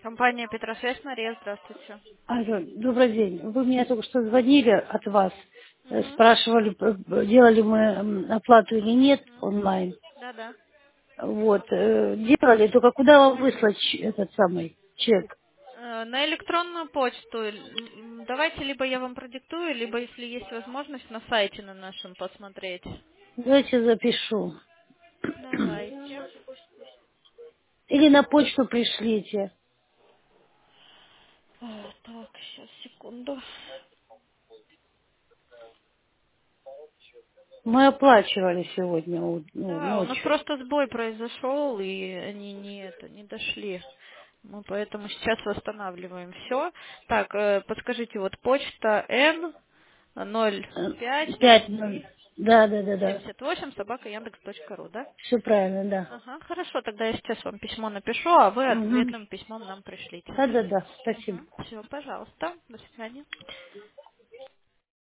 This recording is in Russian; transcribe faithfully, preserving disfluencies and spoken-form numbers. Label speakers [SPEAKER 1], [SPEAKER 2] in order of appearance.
[SPEAKER 1] Компания Петросвязь, Мария, здравствуйте.
[SPEAKER 2] Алло, добрый день. Вы мне только что звонили от вас, э,
[SPEAKER 1] Угу.
[SPEAKER 2] спрашивали, п- делали мы м, оплату или нет онлайн.
[SPEAKER 1] Да-да.
[SPEAKER 2] Вот, э, делали, только куда вам выслать ч- этот самый чек?
[SPEAKER 1] Э, На электронную почту. М, Давайте либо я вам продиктую, либо, если есть возможность, на сайте на нашем посмотреть.
[SPEAKER 2] Давайте запишу.
[SPEAKER 1] Давайте.
[SPEAKER 2] Или на почту пришлите.
[SPEAKER 1] Э, Так, сейчас, секунду.
[SPEAKER 2] Мы оплачивали сегодня у- ну,
[SPEAKER 1] Да, у нас
[SPEAKER 2] ночью.
[SPEAKER 1] просто сбой произошел, и они не это не дошли. Мы поэтому сейчас восстанавливаем все. Так, э, подскажите, вот почта Н ноль
[SPEAKER 2] Э,
[SPEAKER 1] пять
[SPEAKER 2] Пять,
[SPEAKER 1] тридцать
[SPEAKER 2] ну,
[SPEAKER 1] три
[SPEAKER 2] да, да, да, да.
[SPEAKER 1] семьдесят восемь собака яндекс точка ру, да?
[SPEAKER 2] Все правильно, да.
[SPEAKER 1] Ага, хорошо, тогда я сейчас вам письмо напишу, а вы
[SPEAKER 2] Угу.
[SPEAKER 1] ответным письмом нам пришлите.
[SPEAKER 2] Да, да, да, спасибо.
[SPEAKER 1] Угу. Все, пожалуйста. До свидания.